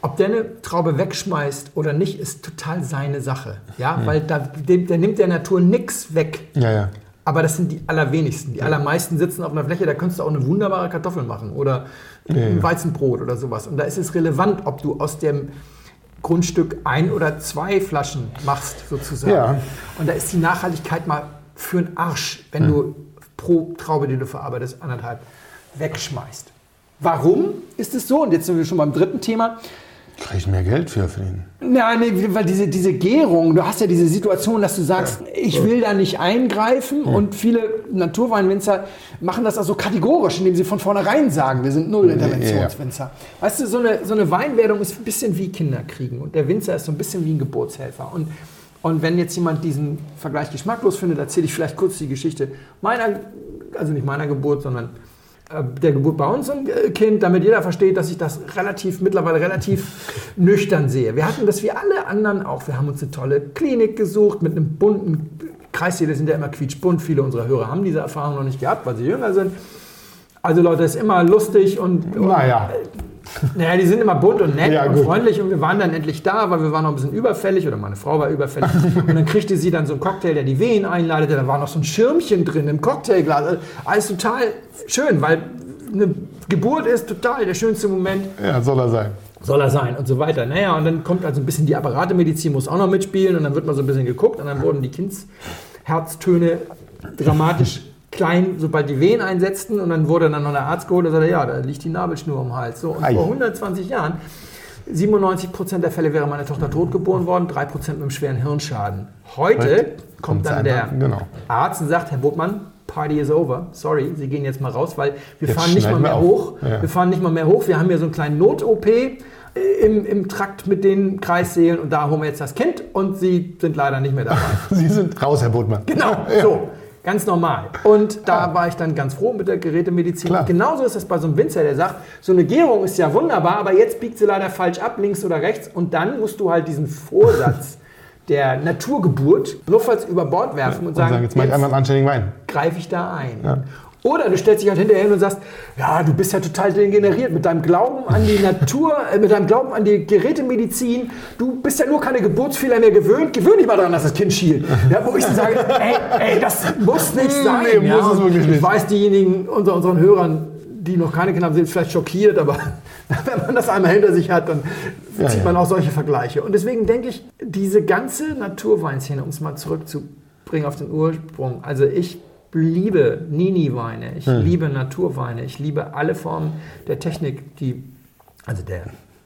ob der eine Traube wegschmeißt oder nicht, ist total seine Sache. Ja, mhm. weil da, dem, der nimmt der Natur nichts weg. Ja, ja. Aber das sind die allerwenigsten. Die allermeisten sitzen auf einer Fläche, da könntest du auch eine wunderbare Kartoffel machen oder ein ja, ja. Weizenbrot oder sowas. Und da ist es relevant, ob du aus dem Grundstück ein oder zwei Flaschen machst, sozusagen. Ja. Und da ist die Nachhaltigkeit mal für den Arsch, wenn mhm. du pro Traube, die du verarbeitest, anderthalb wegschmeißt. Warum ist es so? Und jetzt sind wir schon beim dritten Thema. Kriege ich mehr Geld für, für den? Nein, nee, weil diese, diese Gärung, du hast ja diese Situation, dass du sagst, ja. ich will da nicht eingreifen ja. und viele Naturweinwinzer machen das also kategorisch, indem sie von vornherein sagen, wir sind Null-Interventionswinzer. Ja. Weißt du, so eine, so eine Weinwerdung ist ein bisschen wie Kinderkriegen und der Winzer ist so ein bisschen wie ein Geburtshelfer. Und, und wenn jetzt jemand diesen Vergleich geschmacklos findet, erzähle ich vielleicht kurz die Geschichte meiner, also nicht meiner Geburt, sondern der Geburt bei uns ein Kind, damit jeder versteht, dass ich das relativ, mittlerweile relativ nüchtern sehe. Wir hatten das wie alle anderen auch. Wir haben uns eine tolle Klinik gesucht mit einem bunten Kreissäle, sind ja immer quietschbunt. Viele unserer Hörer haben diese Erfahrung noch nicht gehabt, weil sie jünger sind. Also Leute, das ist immer lustig und... und naja. Naja, die sind immer bunt und nett ja, und gut. freundlich und wir waren dann endlich da, weil wir waren noch ein bisschen überfällig oder meine Frau war überfällig und dann kriegte sie dann so einen Cocktail, der die Wehen einleitete, da war noch so ein Schirmchen drin im Cocktailglas, alles total schön, weil eine Geburt ist total der schönste Moment. Ja, soll er sein. Soll er sein und so weiter. Naja, und dann kommt also ein bisschen die Apparatemedizin, muss auch noch mitspielen und dann wird mal so ein bisschen geguckt und dann wurden die Kindsherztöne dramatisch klein, sobald die Wehen einsetzten und dann wurde dann noch der Arzt geholt und sagte, ja, da liegt die Nabelschnur am Hals. So, und Ei. vor hundertzwanzig Jahren, siebenundneunzig Prozent der Fälle wäre meine Tochter totgeboren worden, drei Prozent mit einem schweren Hirnschaden. Heute Heute kommt dann der genau. Arzt und sagt, Herr Bodmann, Party is over. Sorry, Sie gehen jetzt mal raus, weil wir jetzt fahren nicht mal mehr hoch. Ja. Wir fahren nicht mal mehr hoch. Wir haben hier so einen kleinen Not-O P im, im Trakt mit den Kreissälen und da holen wir jetzt das Kind und Sie sind leider nicht mehr dabei. Sie sind raus, Herr Bodmann. Genau, ja. so. Ganz normal. Und da ja. war ich dann ganz froh mit der Gerätemedizin. Klar. Genauso ist das bei so einem Winzer, der sagt, so eine Gärung ist ja wunderbar, aber jetzt biegt sie leider falsch ab, links oder rechts. Und dann musst du halt diesen Vorsatz der Naturgeburt notfalls über Bord werfen ja. und sagen, und sagen jetzt mach ich einmal einen anständigen Wein. Greife ich da ein. Ja. Oder du stellst dich halt hinterher hin und sagst, ja, du bist ja total degeneriert mit deinem Glauben an die Natur, äh, mit deinem Glauben an die Gerätemedizin. Du bist ja nur keine Geburtsfehler mehr gewöhnt. Gewöhn dich mal daran, dass das Kind schielt. Ja, wo ich dann sage, ey, ey, das muss nicht sein. Nee, ja, muss es wirklich nicht. Ich weiß, diejenigen unter unseren Hörern, die noch keine Kinder haben, sind vielleicht schockiert, aber wenn man das einmal hinter sich hat, dann ja, zieht man ja. auch solche Vergleiche. Und deswegen denke ich, diese ganze Naturweinszene, um es mal zurückzubringen auf den Ursprung, also ich liebe Nini-Weine, ich hm. liebe Naturweine, ich liebe alle Formen der Technik, die, also der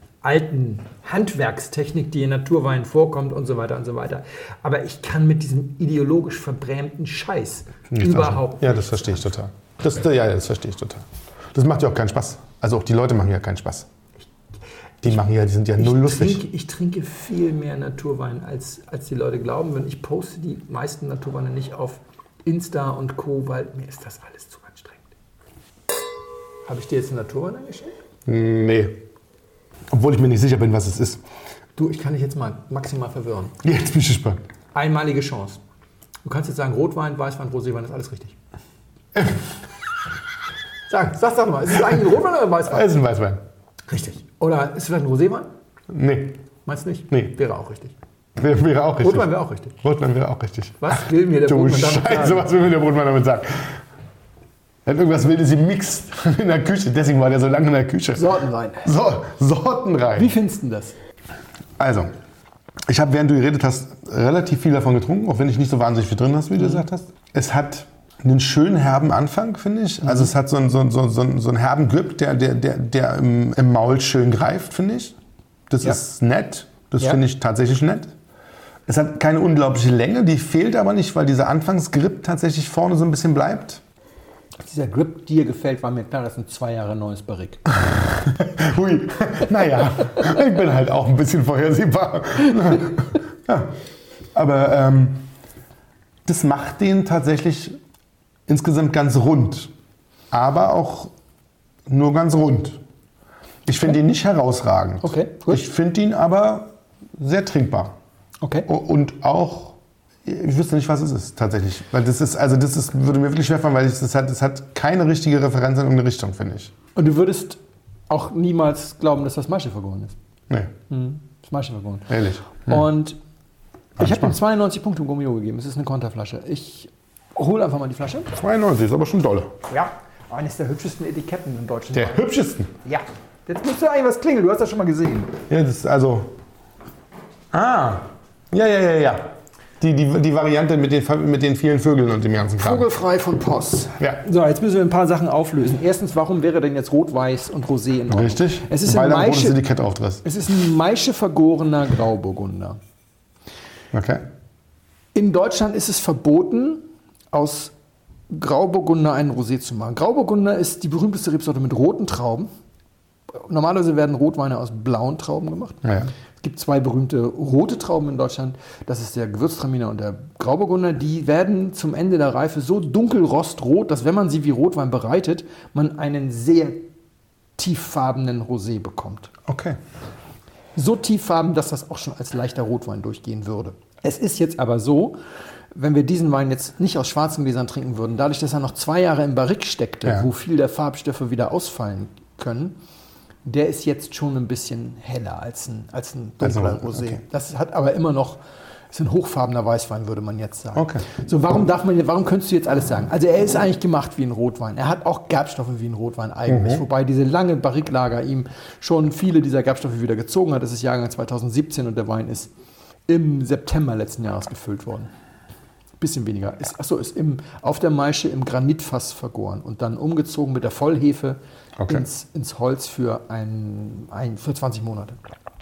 alten Handwerkstechnik, die in Naturweinen vorkommt und so weiter und so weiter. Aber ich kann mit diesem ideologisch verbrämten Scheiß Nicht überhaupt nicht. Ja, das verstehe ich total. Das, ja, das verstehe ich total. Das macht ja auch keinen Spaß. Also auch die Leute machen ja keinen Spaß. Die machen ja, die sind ja null ich lustig. Trinke, ich trinke viel mehr Naturwein, als, als die Leute glauben. Wenn ich poste die meisten Naturweine nicht auf Insta und Co., weil mir ist das alles zu anstrengend. Habe ich dir jetzt einen Naturwein angeschickt? Nee. Obwohl ich mir nicht sicher bin, was es ist. Du, ich kann dich jetzt mal maximal verwirren. Jetzt bin ich gespannt. Einmalige Chance. Du kannst jetzt sagen, Rotwein, Weißwein, Roséwein, ist alles richtig. Sag, sag, sag mal, ist es eigentlich ein Rotwein oder ein Weißwein? Es ist ein Weißwein. Richtig. Oder ist es vielleicht ein Roséwein? Nee. Meinst du nicht? Nee. Wäre auch richtig. Wäre, wäre auch richtig. Rotwein wäre auch richtig. Rotwein wäre auch richtig. Was will mir der du Brotmann damit Scheiße, sagen? was will mir der Brotmann damit sagen? Er hat irgendwas Wildes gemixt in der Küche, deswegen war der so lange in der Küche. Sortenwein. So, Sortenrein. Wie findest du das? Also, ich habe, während du geredet hast, relativ viel davon getrunken, auch wenn ich nicht so wahnsinnig viel drin hast, wie du mhm. gesagt hast. Es hat einen schönen herben Anfang, finde ich. Also es hat so einen, so, so, so, so einen herben Grip, der, der, der, der im, im Maul schön greift, finde ich. Das ja. ist nett. Das ja. finde ich tatsächlich nett. Es hat keine unglaubliche Länge, die fehlt aber nicht, weil dieser Anfangsgrip tatsächlich vorne so ein bisschen bleibt. Dieser Grip dir gefällt, war mir klar, das sind zwei Jahre neues Barrique. Hui, naja, ich bin halt auch ein bisschen vorhersehbar. Ja. Aber ähm, das macht den tatsächlich insgesamt ganz rund, aber auch nur ganz rund. Ich finde okay. ihn nicht herausragend. Okay, gut. Ich finde ihn aber sehr trinkbar. Okay. Und auch, ich wüsste nicht, was es ist tatsächlich. Weil das ist, also das ist, würde mir wirklich schwerfallen, weil es hat, das hat keine richtige Referenz in irgendeine Richtung, finde ich. Und du würdest auch niemals glauben, dass das Maischel vergoren ist? Nee. Mhm. Das Maische vergoren. Ehrlich. Hm. Und ich habe ihm Spaß. zweiundneunzig Punkte im Gummio gegeben. Es ist eine Konterflasche. Ich hole einfach mal die Flasche. zweiundneunzig ist aber schon dolle. Ja. Eines der hübschesten Etiketten im deutschen Der Wein. hübschesten. Ja. Jetzt müsste eigentlich was klingeln. Du hast das schon mal gesehen. Ja, das ist also. Ah. Ja, ja, ja, ja. Die, die, die Variante mit den, mit den vielen Vögeln und dem ganzen Kram. Vogelfrei von Poss. Ja. So, jetzt müssen wir ein paar Sachen auflösen. Erstens, warum wäre denn jetzt Rot, Weiß und Rosé in Ordnung? Richtig. Es ist, Weil ein da ein rotes Maische, Etikett auftritt. es ist ein Maische vergorener Grauburgunder. Okay. In Deutschland ist es verboten, aus Grauburgunder einen Rosé zu machen. Grauburgunder ist die berühmteste Rebsorte mit roten Trauben. Normalerweise werden Rotweine aus blauen Trauben gemacht. Ja, ja. Es gibt zwei berühmte rote Trauben in Deutschland. Das ist der Gewürztraminer und der Grauburgunder. Die werden zum Ende der Reife so dunkelrostrot, dass wenn man sie wie Rotwein bereitet, man einen sehr tieffarbenen Rosé bekommt. Okay. So tieffarben, dass das auch schon als leichter Rotwein durchgehen würde. Es ist jetzt aber so, wenn wir diesen Wein jetzt nicht aus schwarzen Gläsern trinken würden, dadurch, dass er noch zwei Jahre im Barrique steckte, Ja. wo viel der Farbstoffe wieder ausfallen können, der ist jetzt schon ein bisschen heller als ein, als ein dunkler Also, Rosé. okay. Das hat aber immer noch, ist ein hochfarbener Weißwein, würde man jetzt sagen. Okay. So, warum darf man, warum könntest du jetzt alles sagen? Also er ist eigentlich gemacht wie ein Rotwein. Er hat auch Gerbstoffe wie ein Rotwein eigentlich, Mhm. wobei diese lange Barrique-Lager ihm schon viele dieser Gerbstoffe wieder gezogen hat. Das ist Jahrgang zweitausendsiebzehn und der Wein ist im September letzten Jahres gefüllt worden. Bisschen weniger. Ist, achso, ist im, auf der Maische im Granitfass vergoren und dann umgezogen mit der Vollhefe Okay. ins, ins Holz für, ein, ein, für zwanzig Monate.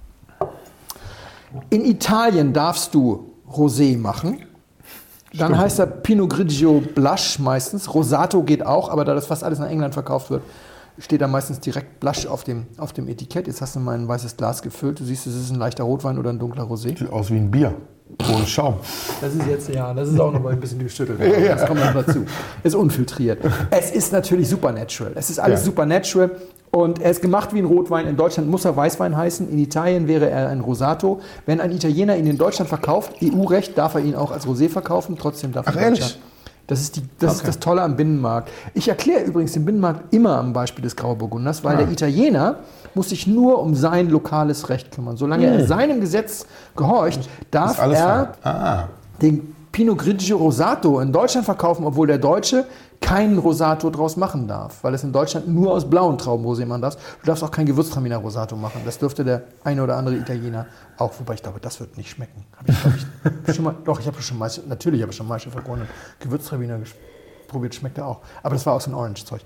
In Italien darfst du Rosé machen. Dann Stimmt. heißt er Pinot Grigio Blush meistens. Rosato geht auch, aber da das fast alles nach England verkauft wird, steht da meistens direkt Blush auf dem, auf dem Etikett. Jetzt hast du mal ein weißes Glas gefüllt. Du siehst, es ist ein leichter Rotwein oder ein dunkler Rosé. Sieht aus wie ein Bier. Ohne Schaum. Das ist jetzt, ja, das ist auch noch mal ein bisschen geschüttelt. Das kommt noch dazu. Ist unfiltriert. Es ist natürlich supernatural. Es ist alles Ja. supernatural und er ist gemacht wie ein Rotwein. In Deutschland muss er Weißwein heißen. In Italien wäre er ein Rosato. Wenn ein Italiener ihn in Deutschland verkauft, E U-Recht, darf er ihn auch als Rosé verkaufen. Trotzdem darf er Ach, in ehrlich? Deutschland. Das ist, die, das Okay. ist das Tolle am Binnenmarkt. Ich erkläre übrigens den Binnenmarkt immer am Beispiel des Grauburgunders, weil Ah. der Italiener muss sich nur um sein lokales Recht kümmern. Solange er seinem Gesetz gehorcht, darf Ist alles er fein. Ah. den Pinot Grigio Rosato in Deutschland verkaufen, obwohl der Deutsche keinen Rosato draus machen darf, weil es in Deutschland nur aus blauen Trauben Rosé machen darf. Du darfst auch kein Gewürztraminer Rosato machen. Das dürfte der eine oder andere Italiener auch, wobei ich glaube, das wird nicht schmecken. Hab ich, glaub ich, schon mal, doch, ich habe schon Maische, natürlich habe ich schon Maische vergorenen Gewürztraminer ges- probiert, schmeckt er auch. Aber das war aus dem Orange-Zeug.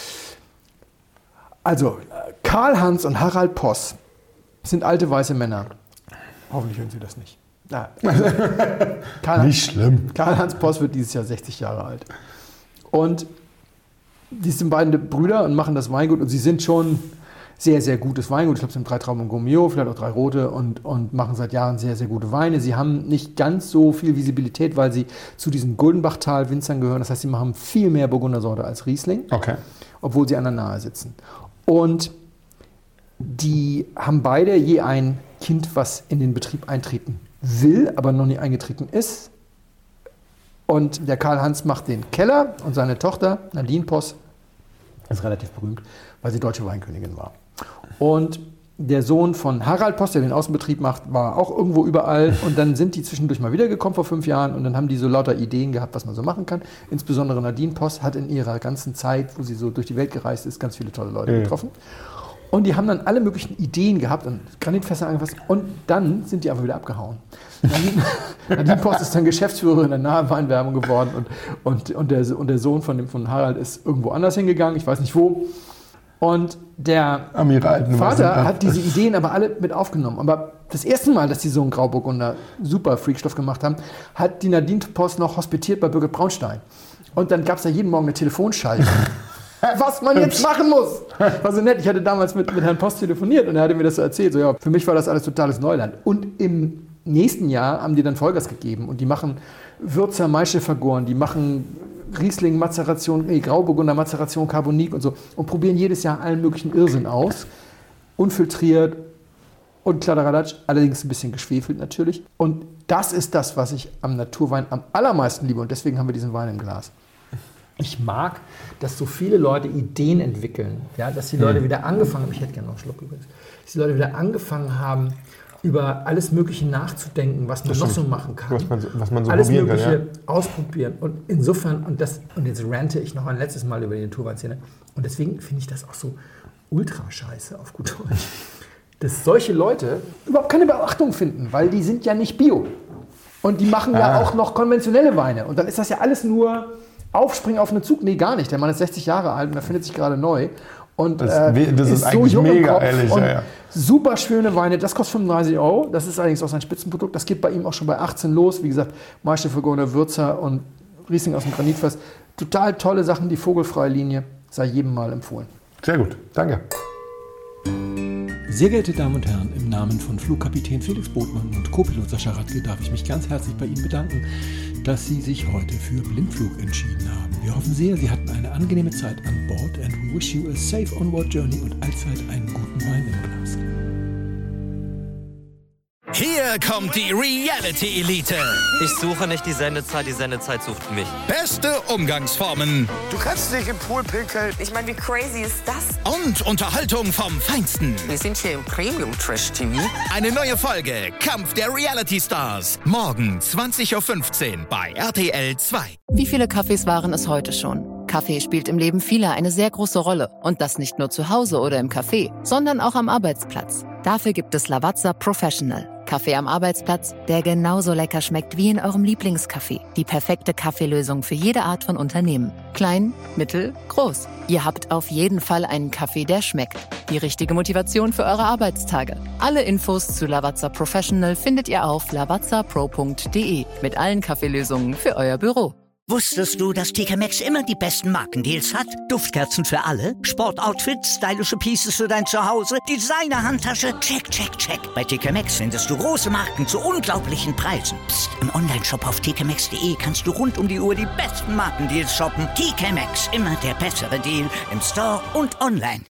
Also, Karl-Hans und Harald Poss sind alte weiße Männer. Hoffentlich hören Sie das nicht. Ja. Karl, Nicht schlimm. Karl-Hans Poss wird dieses Jahr sechzig Jahre alt. Und die sind beide Brüder und machen das Weingut und sie sind schon sehr, sehr gutes Weingut. Ich glaube, es sind drei Trauben im Gummio, vielleicht auch drei rote und, und machen seit Jahren sehr, sehr gute Weine. Sie haben nicht ganz so viel Visibilität, weil sie zu diesen Guldenbachtal-Winzern gehören. Das heißt, sie machen viel mehr Burgundersorte als Riesling, Okay. obwohl sie an der Nahe sitzen. Und die haben beide je ein Kind, was in den Betrieb eintreten will, aber noch nie eingetreten ist. Und der Karl-Hans macht den Keller und seine Tochter, Nadine Poss, ist relativ berühmt, weil sie deutsche Weinkönigin war. Und der Sohn von Harald Poss, der den Außenbetrieb macht, war auch irgendwo überall. Und dann sind die zwischendurch mal wiedergekommen vor fünf Jahren und dann haben die so lauter Ideen gehabt, was man so machen kann. Insbesondere Nadine Poss hat in ihrer ganzen Zeit, wo sie so durch die Welt gereist ist, ganz viele tolle Leute Mhm. getroffen. Und die haben dann alle möglichen Ideen gehabt und Granitfässer angefasst. Und dann sind die einfach wieder abgehauen. Nadine, Nadine Poss ist dann Geschäftsführerin der Naheweinwerbung geworden und, und, und, der, und der Sohn von, dem, von Harald ist irgendwo anders hingegangen, ich weiß nicht wo. Und der Am ihre alten Vater Weißen- hat diese Ideen aber alle mit aufgenommen. Aber das erste Mal, dass die so einen Grauburgunder super Freakstoff gemacht haben, hat die Nadine Poss noch hospitiert bei Birgit Braunstein. Und dann gab es da jeden Morgen eine Telefonschaltung. Was man jetzt machen muss. War so nett. Ich hatte damals mit, mit Herrn Post telefoniert und er hatte mir das so erzählt. So, ja, für mich war das alles totales Neuland. Und im nächsten Jahr haben die dann Vollgas gegeben und die machen Würzer Maische vergoren, die machen Riesling Mazeration, nee, Grauburgunder Mazeration, Carbonik und so und probieren jedes Jahr allen möglichen Irrsinn aus. Unfiltriert und Kladderadatsch, allerdings ein bisschen geschwefelt natürlich. Und das ist das, was ich am Naturwein am allermeisten liebe und deswegen haben wir diesen Wein im Glas. Ich mag, dass so viele Leute Ideen entwickeln, ja, dass die Leute wieder angefangen haben, ich hätte gerne noch einen Schluck übrigens, dass die Leute wieder angefangen haben, über alles Mögliche nachzudenken, was man Das noch stimmt. so machen kann. Was man so- was man so alles probieren kann, Mögliche ja. ausprobieren. Und insofern, und, das, und jetzt rante ich noch ein letztes Mal über die Naturweinszene, und deswegen finde ich das auch so ultra scheiße auf gut Deutsch, dass solche Leute überhaupt keine Beachtung finden, weil die sind ja nicht bio. Und die machen ja Ah. auch noch konventionelle Weine. Und dann ist das ja alles nur aufspringen auf einen Zug. Nee, gar nicht. Der Mann ist sechzig Jahre alt und er findet sich gerade neu. Und, Das- äh, das ist so eigentlich jung im mega, Kopf ehrlich, und ja, ja. super schöne Weine. Das kostet fünfunddreißig Euro. Das ist allerdings auch sein Spitzenprodukt. Das geht bei ihm auch schon bei achtzehn los. Wie gesagt, Maischefurgoner Würzer und Riesling aus dem Granitfass. Total tolle Sachen. Die vogelfreie Linie sei jedem mal empfohlen. Sehr gut, danke. Sehr geehrte Damen und Herren, im Namen von Flugkapitän Felix Botmann und Co-Pilot Sascha Radke darf ich mich ganz herzlich bei Ihnen bedanken, dass Sie sich heute für Blindflug entschieden haben. Wir hoffen sehr, Sie hatten eine angenehme Zeit an Bord and we wish you a safe onward journey und allzeit einen guten Wein im Glas. Hier kommt die Reality Elite. Ich suche nicht die Sendezeit, die Sendezeit sucht mich. Beste Umgangsformen Du kannst nicht im Pool pinkeln. Ich meine, wie crazy ist das? und Unterhaltung vom Feinsten. Wir sind hier im Premium Trash T V. Eine neue Folge Kampf der Reality Stars. Morgen zwanzig Uhr fünfzehn bei R T L zwei. Wie viele Kaffees waren es heute schon? Kaffee spielt im Leben vieler eine sehr große Rolle. Und das nicht nur zu Hause oder im Café, sondern auch am Arbeitsplatz. Dafür gibt es Lavazza Professional. Kaffee am Arbeitsplatz, der genauso lecker schmeckt wie in eurem Lieblingscafé. Die perfekte Kaffeelösung für jede Art von Unternehmen. Klein, mittel, groß. Ihr habt auf jeden Fall einen Kaffee, der schmeckt. Die richtige Motivation für eure Arbeitstage. Alle Infos zu Lavazza Professional findet ihr auf lavazza pro punkt de mit allen Kaffeelösungen für euer Büro. Wusstest du, dass T K Maxx immer die besten Markendeals hat? Duftkerzen für alle, Sportoutfits, stylische Pieces für dein Zuhause, Designer-Handtasche, check, check, check. Bei T K Maxx findest du große Marken zu unglaublichen Preisen. Psst. Im Onlineshop auf t k maxx punkt de kannst du rund um die Uhr die besten Markendeals shoppen. T K Maxx, immer der bessere Deal im Store und online.